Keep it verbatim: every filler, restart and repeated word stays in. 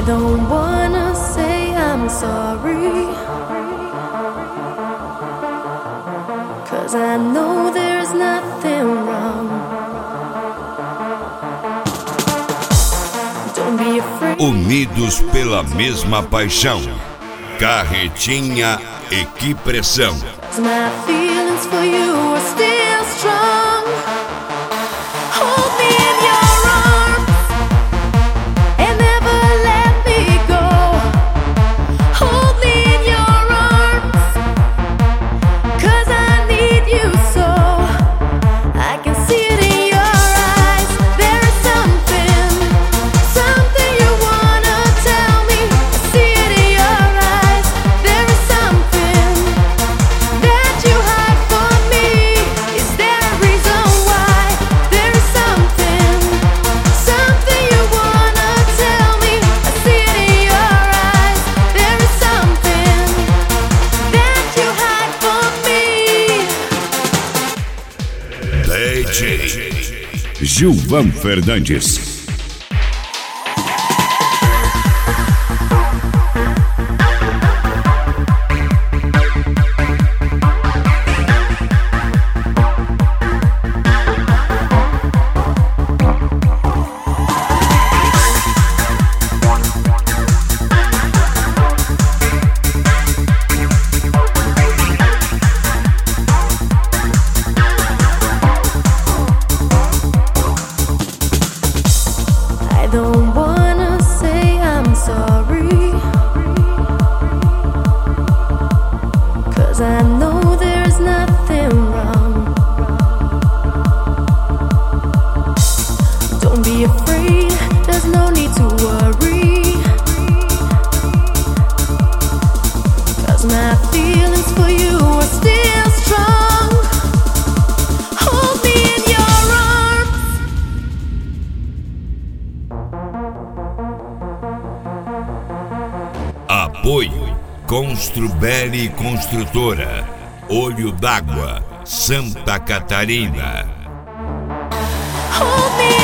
don't wanna say I'm sorry, 'cause I know there's nothing wrong. Don't be afraid. Unidos pela mesma paixão. Carretinha Equipressão. 'Cause my feelings for you are still strong. Hold me in your arms and never let me go. Hold me in your arms, 'cause I need you so. I can see it in your eyes. There is something, something you wanna tell me. I see it in your eyes. There is something that you hide from me. Is there a reason why? There is something, something you wanna tell me. I see it in your eyes. There is something that you hide from me. D J Gilvan Fernandes. I don't wanna say I'm sorry, 'cause I know there's nothing wrong. Don't be afraid, there's no need to worry, 'cause my feelings for you are still strong. Hold me in your arms. Apoio Construbeli Construtora, Olho d'Água, Santa Catarina. Hold me